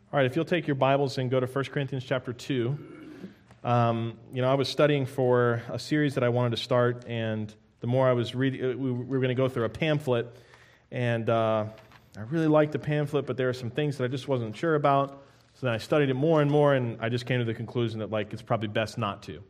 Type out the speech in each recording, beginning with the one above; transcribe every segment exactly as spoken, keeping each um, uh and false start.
All right, if you'll take your Bibles and go to First Corinthians chapter two. Um, you know, I was studying for a series that I wanted to start, and the more I was reading, we were going to go through a pamphlet, and uh, I really liked the pamphlet, but there are some things that I just wasn't sure about, so then I studied it more and more, and I just came to the conclusion that, like, it's probably best not to.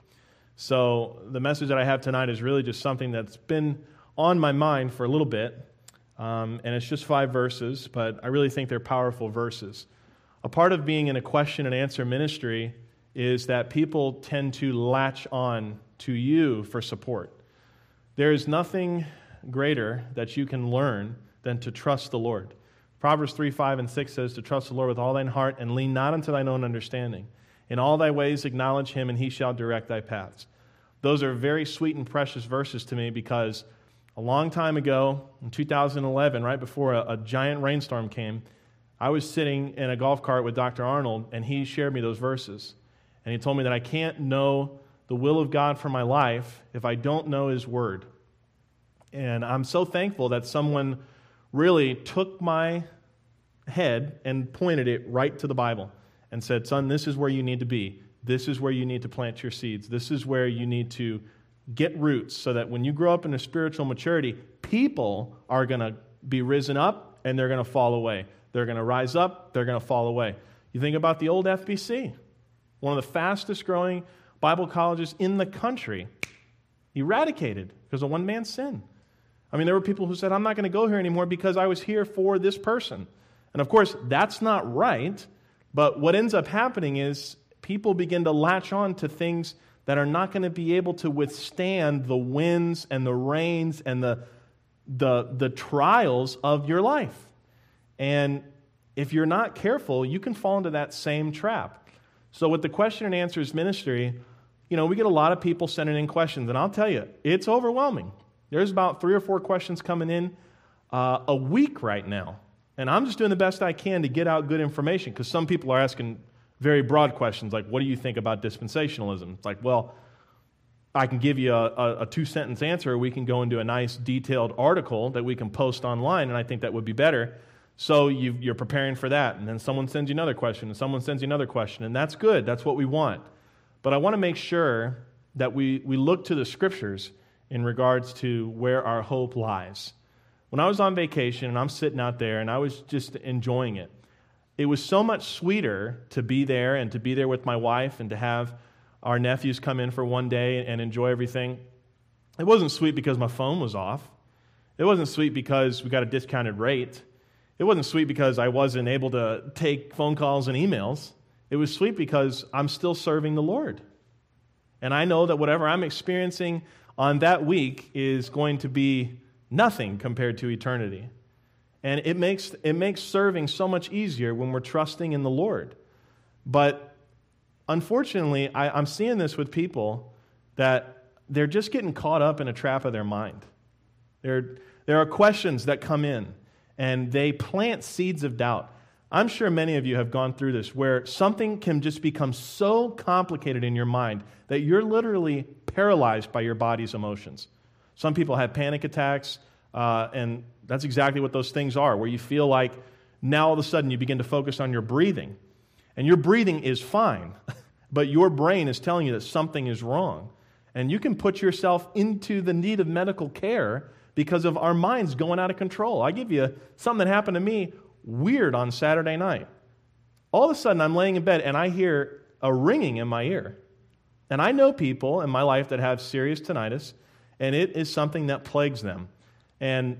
So the message that I have tonight is really just something that's been on my mind for a little bit, um, and it's just five verses, but I really think they're powerful verses. A part of being in a question and answer ministry is that people tend to latch on to you for support. There is nothing greater that you can learn than to trust the Lord. Proverbs three, five, and six says, to trust the Lord with all thine heart and lean not unto thine own understanding. In all thy ways acknowledge him, and he shall direct thy paths. Those are very sweet and precious verses to me because a long time ago, in two thousand eleven, right before a, a giant rainstorm came, I was sitting in a golf cart with Doctor Arnold, and he shared me those verses. And he told me that I can't know the will of God for my life if I don't know his word. And I'm so thankful that someone really took my head and pointed it right to the Bible and said, son, this is where you need to be. This is where you need to plant your seeds. This is where you need to get roots so that when you grow up in a spiritual maturity, people are going to be risen up and they're going to fall away. They're going to rise up, they're going to fall away. You think about the old F B C, one of the fastest growing Bible colleges in the country, eradicated because of one man's sin. I mean, there were people who said, I'm not going to go here anymore because I was here for this person. And of course, that's not right, but what ends up happening is people begin to latch on to things that are not going to be able to withstand the winds and the rains and the, the, the trials of your life. And if you're not careful, you can fall into that same trap. So with the question and answers ministry, you know, we get a lot of people sending in questions. And I'll tell you, it's overwhelming. There's about three or four questions coming in uh, a week right now. And I'm just doing the best I can to get out good information because some people are asking very broad questions like, what do you think about dispensationalism? It's like, well, I can give you a, a, a two-sentence answer. We can go into a nice detailed article that we can post online, and I think that would be better. So you, you're preparing for that, and then someone sends you another question, and someone sends you another question, and that's good. That's what we want. But I want to make sure that we, we look to the Scriptures in regards to where our hope lies. When I was on vacation, and I'm sitting out there, and I was just enjoying it, it was so much sweeter to be there and to be there with my wife and to have our nephews come in for one day and enjoy everything. It wasn't sweet because my phone was off. It wasn't sweet because we got a discounted rate. It wasn't sweet because I wasn't able to take phone calls and emails. It was sweet because I'm still serving the Lord. And I know that whatever I'm experiencing on that week is going to be nothing compared to eternity. And it makes it makes serving so much easier when we're trusting in the Lord. But unfortunately, I, I'm seeing this with people that they're just getting caught up in a trap of their mind. There, there are questions that come in, and they plant seeds of doubt. I'm sure many of you have gone through this, where something can just become so complicated in your mind that you're literally paralyzed by your body's emotions. Some people have panic attacks, uh, and that's exactly what those things are, where you feel like now all of a sudden you begin to focus on your breathing. And your breathing is fine, but your brain is telling you that something is wrong. And you can put yourself into the need of medical care because of our minds going out of control. I give you something that happened to me weird on Saturday night. All of a sudden, I'm laying in bed, and I hear a ringing in my ear. And I know people in my life that have serious tinnitus, and it is something that plagues them. And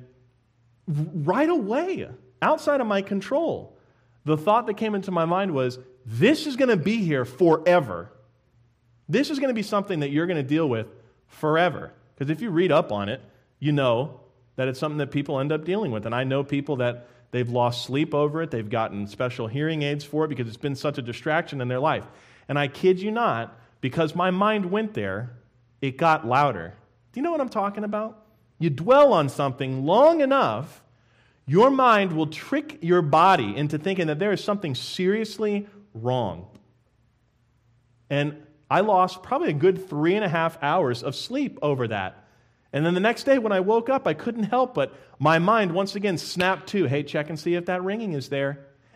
right away, outside of my control, the thought that came into my mind was, this is going to be here forever. This is going to be something that you're going to deal with forever. Because if you read up on it, you know that it's something that people end up dealing with. And I know people that they've lost sleep over it. They've gotten special hearing aids for it because it's been such a distraction in their life. And I kid you not, because my mind went there, it got louder. Do you know what I'm talking about? You dwell on something long enough, your mind will trick your body into thinking that there is something seriously wrong. And I lost probably a good three and a half hours of sleep over that. And then the next day when I woke up, I couldn't help but my mind once again snapped to, hey, check and see if that ringing is there.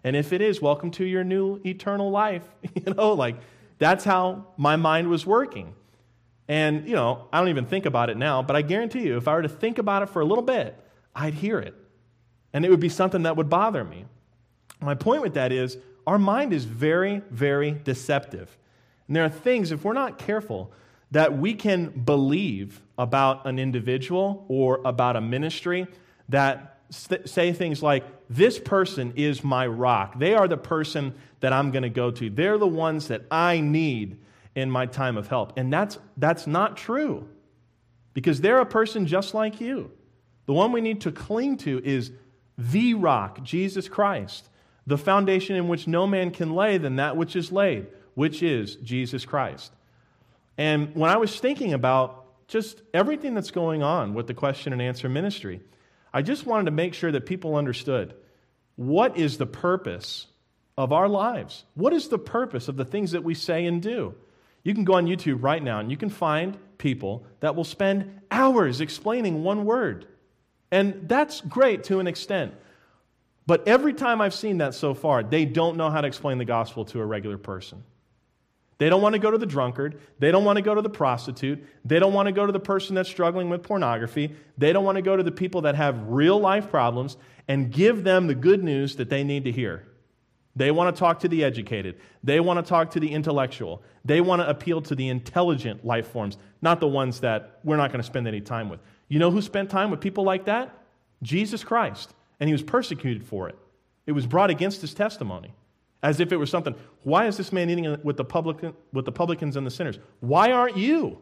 And if it is, welcome to your new eternal life. You know, like that's how my mind was working. And, you know, I don't even think about it now, but I guarantee you, if I were to think about it for a little bit, I'd hear it. And it would be something that would bother me. My point with that is, our mind is very, very deceptive. And there are things, if we're not careful, that we can believe about an individual or about a ministry that st- say things like, this person is my rock. They are the person that I'm going to go to. They're the ones that I need in my time of help. And that's that's not true, because they're a person just like you. The one we need to cling to is the rock, Jesus Christ, the foundation in which no man can lay than that which is laid, which is Jesus Christ. And when I was thinking about just everything that's going on with the question and answer ministry, I just wanted to make sure that people understood, what is the purpose of our lives? What is the purpose of the things that we say and do? You can go on YouTube right now and you can find people that will spend hours explaining one word. And that's great to an extent. But every time I've seen that so far, they don't know how to explain the gospel to a regular person. They don't want to go to the drunkard. They don't want to go to the prostitute. They don't want to go to the person that's struggling with pornography. They don't want to go to the people that have real life problems and give them the good news that they need to hear. They want to talk to the educated. They want to talk to the intellectual. They want to appeal to the intelligent life forms, not the ones that we're not going to spend any time with. You know who spent time with people like that? Jesus Christ. And he was persecuted for it. It was brought against his testimony, as if it was something. Why is this man eating with the publican, with the publicans and the sinners? Why aren't you?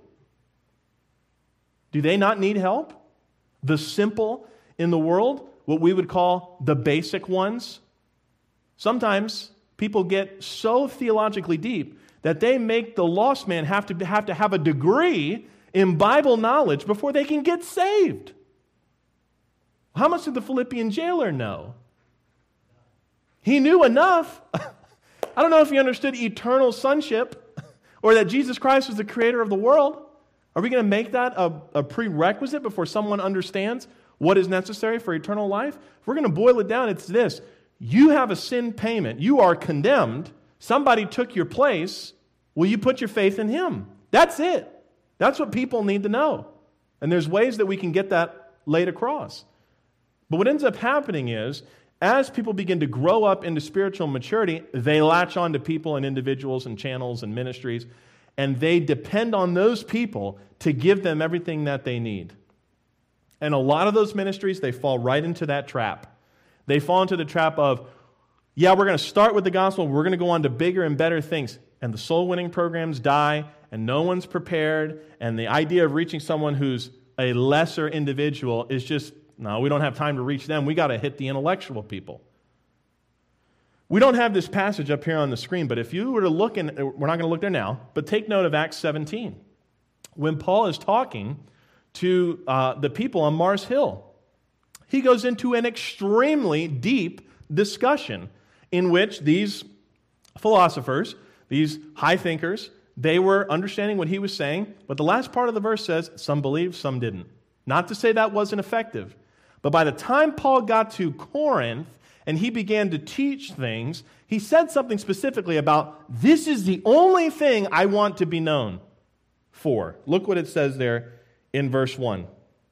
Do they not need help? The simple in the world, what we would call the basic ones. Sometimes people get so theologically deep that they make the lost man have to have to have a degree in Bible knowledge before they can get saved. How much did the Philippian jailer know? He knew enough. I don't know if he understood eternal sonship or that Jesus Christ was the creator of the world. Are we going to make that a, a prerequisite before someone understands what is necessary for eternal life? If we're going to boil it down, it's this. You have a sin payment. You are condemned. Somebody took your place. Will you put your faith in him? That's it. That's what people need to know. And there's ways that we can get that laid across. But what ends up happening is, as people begin to grow up into spiritual maturity, they latch on to people and individuals and channels and ministries, and they depend on those people to give them everything that they need. And a lot of those ministries, they fall right into that trap. They fall into the trap of, yeah, we're going to start with the gospel, we're going to go on to bigger and better things. And the soul-winning programs die, and no one's prepared, and the idea of reaching someone who's a lesser individual is just, no, we don't have time to reach them. We got to hit the intellectual people. We don't have this passage up here on the screen, but if you were to look in, we're not going to look there now, but take note of Acts seventeen. When Paul is talking to uh, the people on Mars Hill, he goes into an extremely deep discussion in which these philosophers, these high thinkers, they were understanding what he was saying, but the last part of the verse says, some believed, some didn't. Not to say that wasn't effective, but by the time Paul got to Corinth and he began to teach things, he said something specifically about, this is the only thing I want to be known for. Look what it says there in verse one.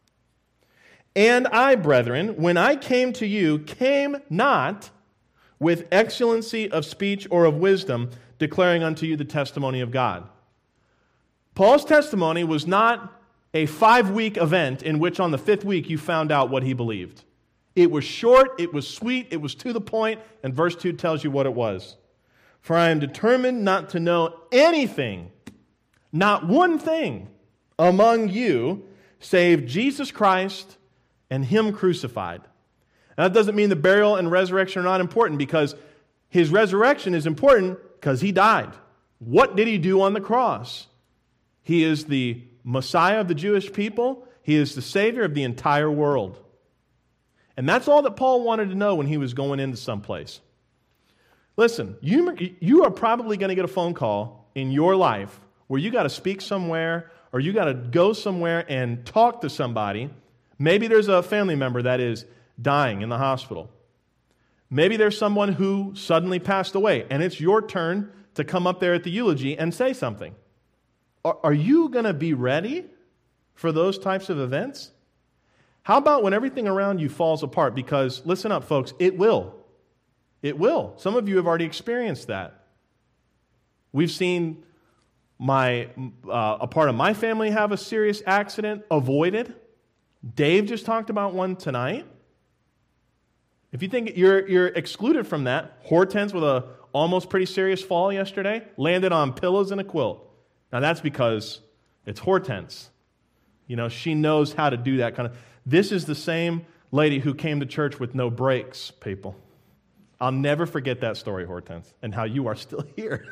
And I, brethren, when I came to you, came not with excellency of speech or of wisdom, declaring unto you the testimony of God. Paul's testimony was not a five-week event in which on the fifth week you found out what he believed. It was short, it was sweet, it was to the point, and verse two tells you what it was. For I am determined not to know anything, not one thing, among you, save Jesus Christ and him crucified. Now, that doesn't mean the burial and resurrection are not important, because his resurrection is important because he died. What did he do on the cross? He is the Messiah of the Jewish people. He is the Savior of the entire world. And that's all that Paul wanted to know when he was going into someplace. Listen, you, you are probably going to get a phone call in your life where you got to speak somewhere or you got to go somewhere and talk to somebody. Maybe there's a family member that is dying in the hospital. Maybe there's someone who suddenly passed away, and it's your turn to come up there at the eulogy and say something. Are, are you going to be ready for those types of events? How about when everything around you falls apart? Because, listen up, folks, it will. It will. Some of you have already experienced that. We've seen my uh, a part of my family have a serious accident avoided. Dave just talked about one tonight. If you think you're you're excluded from that, Hortense with a almost pretty serious fall yesterday landed on pillows and a quilt. Now that's because it's Hortense. You know, she knows how to do that kind of. This is the same lady who came to church with no brakes, people. I'll never forget that story, Hortense, and how you are still here.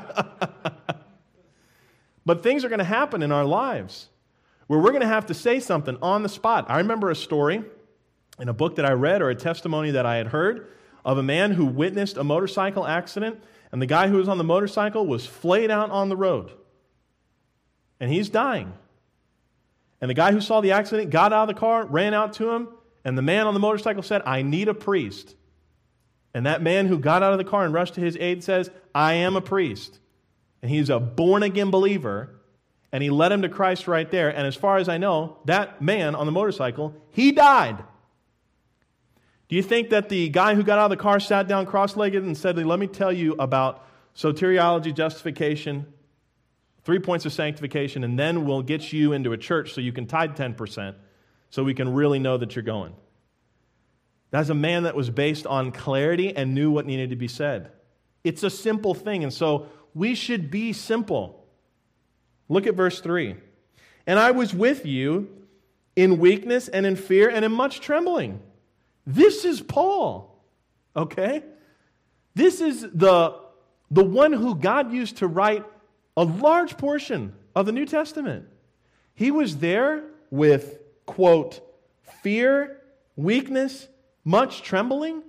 But things are going to happen in our lives where we're going to have to say something on the spot. I remember a story in a book that I read or a testimony that I had heard of a man who witnessed a motorcycle accident, and the guy who was on the motorcycle was flayed out on the road. And he's dying. And the guy who saw the accident got out of the car, ran out to him, and the man on the motorcycle said, "I need a priest." And that man who got out of the car and rushed to his aid says, "I am a priest." And he's a born-again believer, and he led him to Christ right there. And as far as I know, that man on the motorcycle, he died. Do you think that the guy who got out of the car sat down cross-legged and said, "Let me tell you about soteriology, justification, three points of sanctification, and then we'll get you into a church so you can tithe ten percent so we can really know that you're going"? That's a man that was based on clarity and knew what needed to be said. It's a simple thing, and so we should be simple. Look at verse three. "And I was with you in weakness and in fear and in much trembling." This is Paul, okay? This is the, the one who God used to write a large portion of the New Testament. He was there with, quote, fear, weakness, much trembling.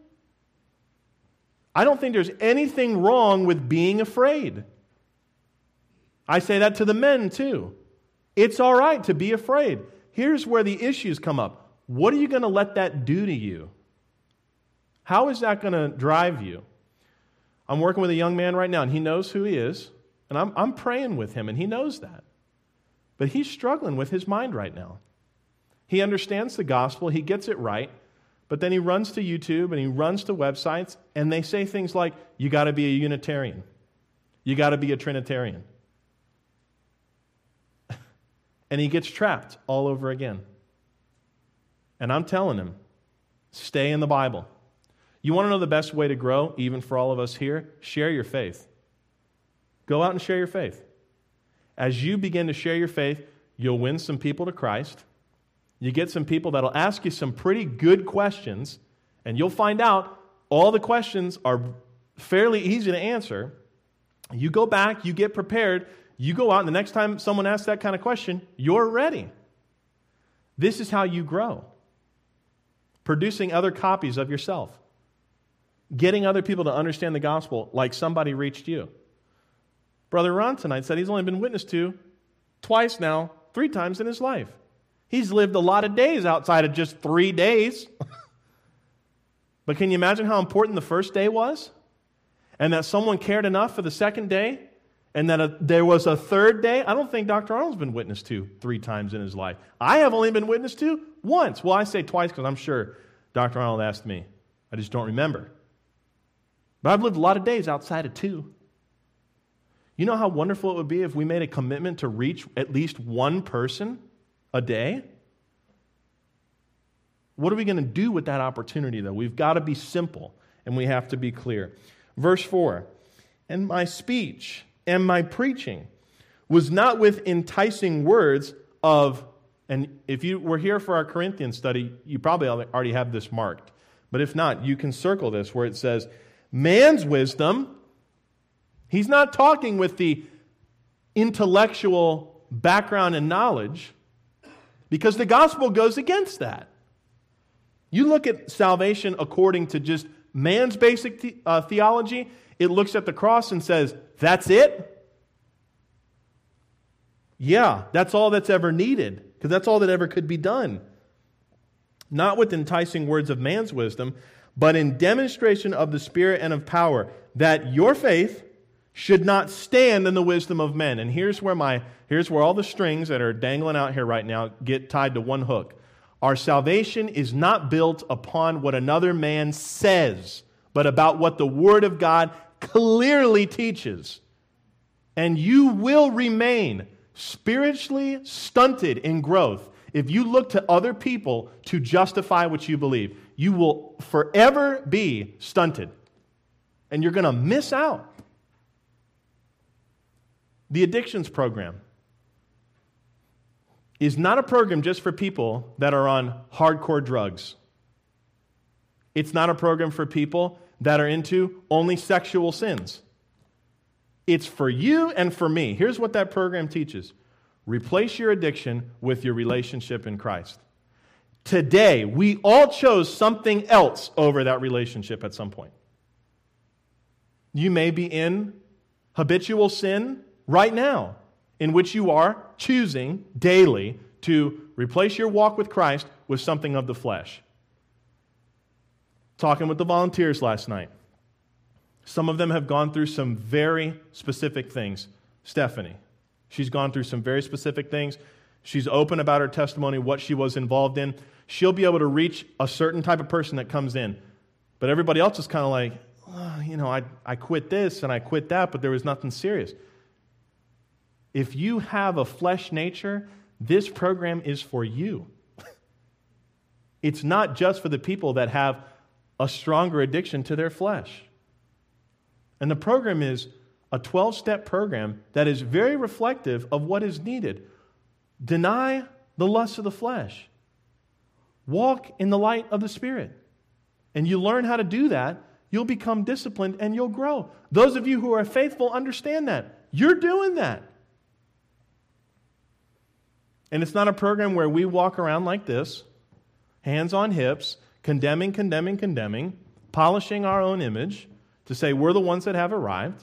I don't think there's anything wrong with being afraid. I say that to the men too. It's all right to be afraid. Here's where the issues come up. What are you going to let that do to you? How is that going to drive you? I'm working with a young man right now, and he knows who he is, and I'm, I'm praying with him, and he knows that. But he's struggling with his mind right now. He understands the gospel, he gets it right, but then he runs to YouTube and he runs to websites, and they say things like, you got to be a Unitarian. You got to be a Trinitarian. And he gets trapped all over again. And I'm telling him, stay in the Bible. You want to know the best way to grow, even for all of us here? Share your faith. Go out and share your faith. As you begin to share your faith, you'll win some people to Christ. You get some people that'll ask you some pretty good questions, and you'll find out all the questions are fairly easy to answer. You go back, you get prepared, you go out, and the next time someone asks that kind of question, you're ready. This is how you grow. Producing other copies of yourself. Getting other people to understand the gospel like somebody reached you. Brother Ron tonight said he's only been witnessed to twice now, three times in his life. He's lived a lot of days outside of just three days. But can you imagine how important the first day was? And that someone cared enough for the second day? And that a, there was a third day? I don't think Doctor Arnold's been witnessed to three times in his life. I have only been witnessed to once. Well, I say twice because I'm sure Doctor Arnold asked me. I just don't remember. But I've lived a lot of days outside of two. You know how wonderful it would be if we made a commitment to reach at least one person a day? What are we going to do with that opportunity, though? We've got to be simple, and we have to be clear. Verse four, "And my speech and my preaching was not with enticing words of," and if you were here for our Corinthians study, you probably already have this marked. But if not, you can circle this where it says, man's wisdom. He's not talking with the intellectual background and knowledge, because the gospel goes against that. You look at salvation according to just man's basic the, uh, theology, it looks at the cross and says, that's it? Yeah, that's all that's ever needed, because that's all that ever could be done. Not with enticing words of man's wisdom, but in demonstration of the Spirit and of power, that your faith should not stand in the wisdom of men. And here's where my here's where all the strings that are dangling out here right now get tied to one hook. Our salvation is not built upon what another man says, but about what the Word of God clearly teaches. And you will remain spiritually stunted in growth if you look to other people to justify what you believe. You will forever be stunted. And you're going to miss out. The addictions program is not a program just for people that are on hardcore drugs. It's not a program for people that are into only sexual sins. It's for you and for me. Here's what that program teaches. Replace your addiction with your relationship in Christ. Today, we all chose something else over that relationship at some point. You may be in habitual sin right now, in which you are choosing daily to replace your walk with Christ with something of the flesh. Talking with the volunteers last night. Some of them have gone through some very specific things. Stephanie, she's gone through some very specific things. She's open about her testimony, what she was involved in. She'll be able to reach a certain type of person that comes in. But everybody else is kind of like, oh, you know, I, I quit this and I quit that, but there was nothing serious. If you have a flesh nature, this program is for you. It's not just for the people that have a stronger addiction to their flesh. And the program is a twelve-step program that is very reflective of what is needed. Deny the lust of the flesh. Walk in the light of the Spirit. And you learn how to do that, you'll become disciplined and you'll grow. Those of you who are faithful understand that. You're doing that. And it's not a program where we walk around like this, hands on hips, condemning, condemning, condemning, polishing our own image to say we're the ones that have arrived.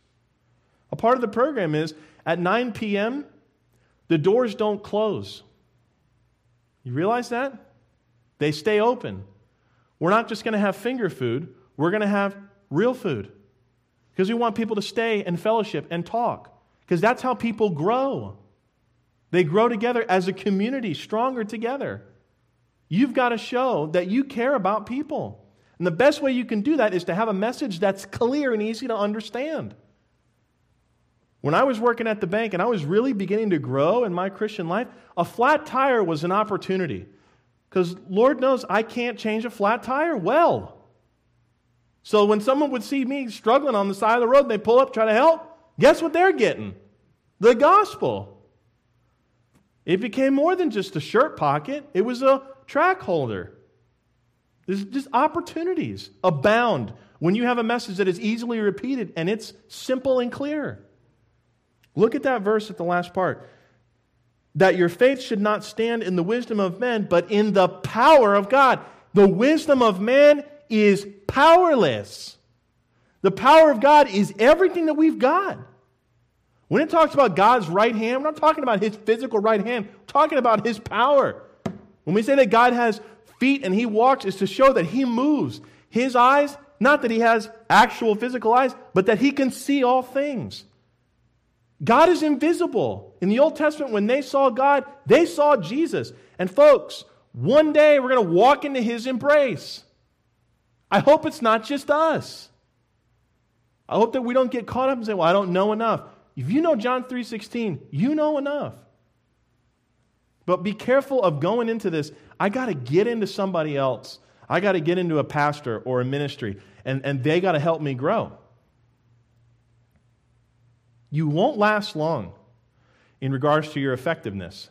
A part of the program is at nine p.m., the doors don't close. You realize that? They stay open. We're not just going to have finger food. We're going to have real food. Because we want people to stay and fellowship and talk. Because that's how people grow. They grow together as a community, stronger together. You've got to show that you care about people. And the best way you can do that is to have a message that's clear and easy to understand. When I was working at the bank and I was really beginning to grow in my Christian life, a flat tire was an opportunity. Because Lord knows I can't change a flat tire well. So when someone would see me struggling on the side of the road and they pull up, try to help, guess what they're getting? The gospel. It became more than just a shirt pocket. It was a track holder. There's just opportunities abound when you have a message that is easily repeated and it's simple and clear. Look at that verse at the last part. That your faith should not stand in the wisdom of men, but in the power of God. The wisdom of man is powerless. The power of God is everything that we've got. When it talks about God's right hand, we're not talking about His physical right hand. We're talking about His power. When we say that God has feet and He walks, it's to show that He moves. His eyes, not that He has actual physical eyes, but that He can see all things. God is invisible. In the Old Testament, when they saw God, they saw Jesus. And folks, one day we're going to walk into His embrace. I hope it's not just us. I hope that we don't get caught up and say, well, I don't know enough. If you know John three sixteen, you know enough. But be careful of going into this. I got to get into somebody else. I got to get into a pastor or a ministry, and, and they got to help me grow. You won't last long in regards to your effectiveness.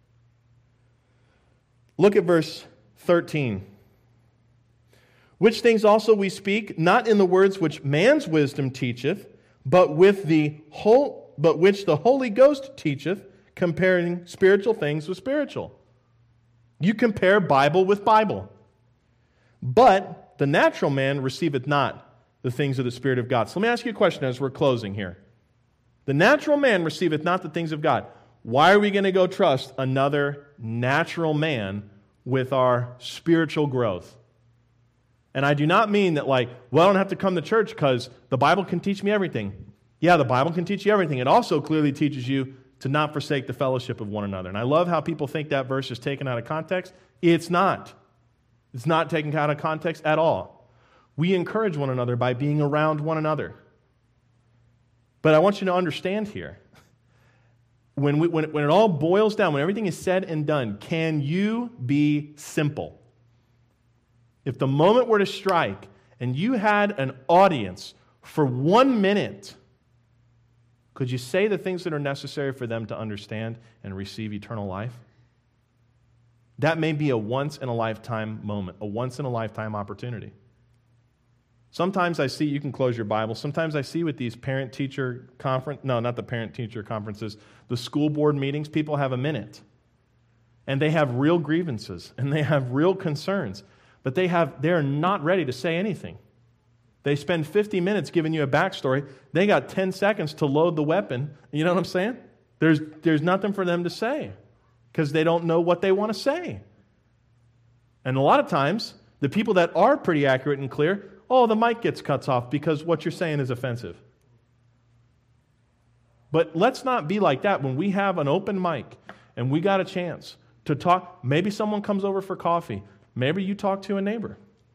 Look at verse thirteen. Which things also we speak, not in the words which man's wisdom teacheth, but with the whole, but which the Holy Ghost teacheth, comparing spiritual things with spiritual. You compare Bible with Bible. But the natural man receiveth not the things of the Spirit of God. So let me ask you a question as we're closing here. The natural man receiveth not the things of God. Why are we going to go trust another natural man with our spiritual growth? And I do not mean that like, well, I don't have to come to church because the Bible can teach me everything. Yeah, the Bible can teach you everything. It also clearly teaches you to not forsake the fellowship of one another. And I love how people think that verse is taken out of context. It's not. It's not taken out of context at all. We encourage one another by being around one another. But I want you to understand here, when, we, when, it, when it all boils down, when everything is said and done, can you be simple? If the moment were to strike and you had an audience for one minute, could you say the things that are necessary for them to understand and receive eternal life? That may be a once-in-a-lifetime moment, a once-in-a-lifetime opportunity. Sometimes I see, you can close your Bible, sometimes I see with these parent-teacher conference, no, not the parent-teacher conferences, the school board meetings, people have a minute. And they have real grievances, and they have real concerns, but they have, they're not ready to say anything. They spend fifty minutes giving you a backstory. They got ten seconds to load the weapon. You know what I'm saying? There's, there's nothing for them to say because they don't know what they want to say. And a lot of times, the people that are pretty accurate and clear, oh, the mic gets cut off because what you're saying is offensive. But let's not be like that when we have an open mic and we got a chance to talk. Maybe someone comes over for coffee. Maybe you talk to a neighbor.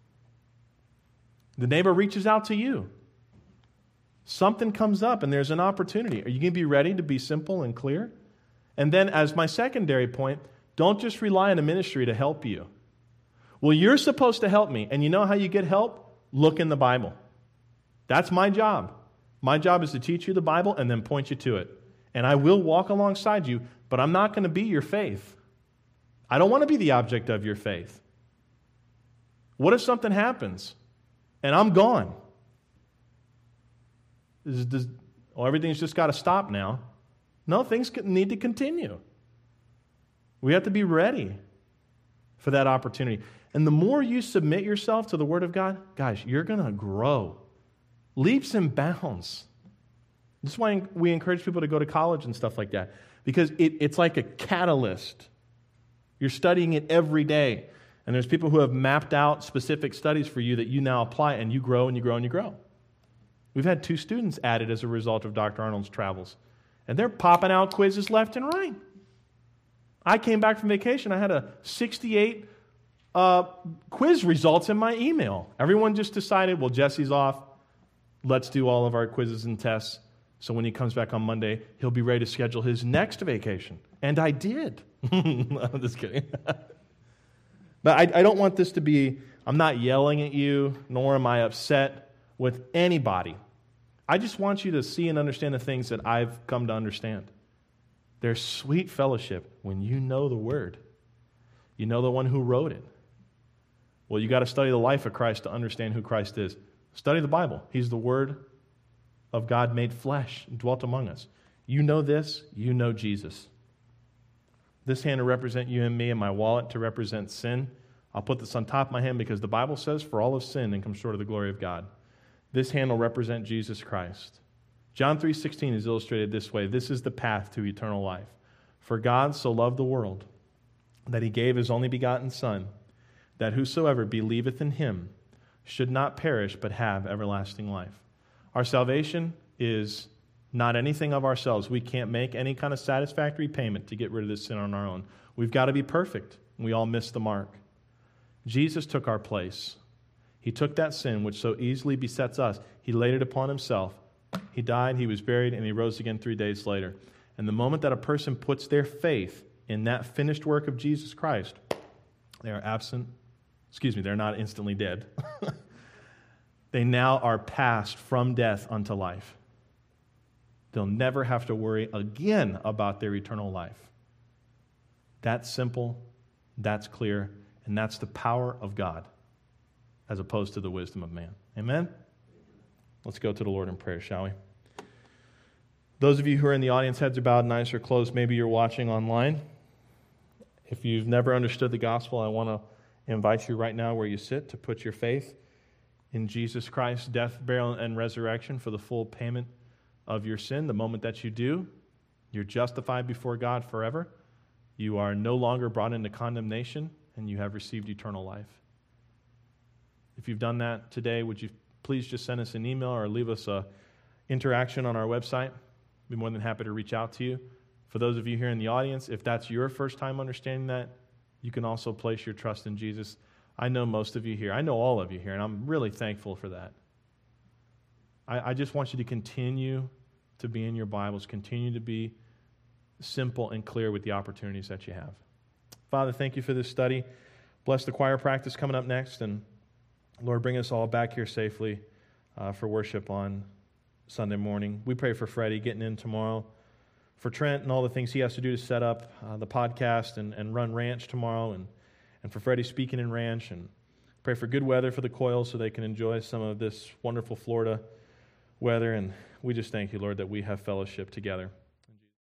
The neighbor reaches out to you. Something comes up and there's an opportunity. Are you going to be ready to be simple and clear? And then as my secondary point, don't just rely on a ministry to help you. Well, you're supposed to help me. And you know how you get help? Look in the Bible. That's my job. My job is to teach you the Bible and then point you to it. And I will walk alongside you, but I'm not going to be your faith. I don't want to be the object of your faith. What if something happens and I'm gone? Does, does, oh, everything's just got to stop now. No, things need to continue. We have to be ready for that opportunity. And the more you submit yourself to the Word of God, guys, you're going to grow. Leaps and bounds. That's why we encourage people to go to college and stuff like that. Because it, it's like a catalyst. You're studying it every day. And there's people who have mapped out specific studies for you that you now apply, and you grow and you grow and you grow. We've had two students added as a result of Doctor Arnold's travels. And they're popping out quizzes left and right. I came back from vacation. I had a sixty-eight uh, quiz results in my email. Everyone just decided, well, Jesse's off. Let's do all of our quizzes and tests. So when he comes back on Monday, he'll be ready to schedule his next vacation. And I did. I'm just kidding. But I, I don't want this to be, I'm not yelling at you, nor am I upset with anybody. I just want you to see and understand the things that I've come to understand. There's sweet fellowship when you know the Word. You know the one who wrote it. Well, you got to study the life of Christ to understand who Christ is. Study the Bible. He's the Word of God made flesh and dwelt among us. You know this, you know Jesus. This hand to represent you and me, and my wallet to represent sin. I'll put this on top of my hand because the Bible says, for all have sinned and come short of the glory of God. This hand will represent Jesus Christ. John three sixteen is illustrated this way. This is the path to eternal life. For God so loved the world that he gave his only begotten Son, that whosoever believeth in him should not perish but have everlasting life. Our salvation is not anything of ourselves. We can't make any kind of satisfactory payment to get rid of this sin on our own. We've got to be perfect. We all miss the mark. Jesus took our place. He took that sin which so easily besets us. He laid it upon himself. He died, he was buried, and he rose again three days later. And the moment that a person puts their faith in that finished work of Jesus Christ, they are absent. Excuse me, they're not instantly dead. They now are passed from death unto life. They'll never have to worry again about their eternal life. That's simple, that's clear, and that's the power of God as opposed to the wisdom of man. Amen? Let's go to the Lord in prayer, shall we? Those of you who are in the audience, heads are bowed and eyes are closed. Maybe you're watching online. If you've never understood the gospel, I want to invite you right now where you sit to put your faith in Jesus Christ's death, burial, and resurrection for the full payment of your sin. The moment that you do, you're justified before God forever. You are no longer brought into condemnation, and you have received eternal life. If you've done that today, would you please just send us an email or leave us a interaction on our website? I'd be more than happy to reach out to you. For those of you here in the audience, if that's your first time understanding that, you can also place your trust in Jesus. I know most of you here. I know all of you here, and I'm really thankful for that. I, I just want you to continue to be in your Bibles, continue to be simple and clear with the opportunities that you have. Father, thank you for this study. Bless the choir practice coming up next, and Lord, bring us all back here safely uh, for worship on Sunday morning. We pray for Freddie getting in tomorrow, for Trent and all the things he has to do to set up uh, the podcast and, and run Ranch tomorrow, and, and for Freddie speaking in Ranch, and pray for good weather for the Coils so they can enjoy some of this wonderful Florida weather. And we just thank you, Lord, that we have fellowship together.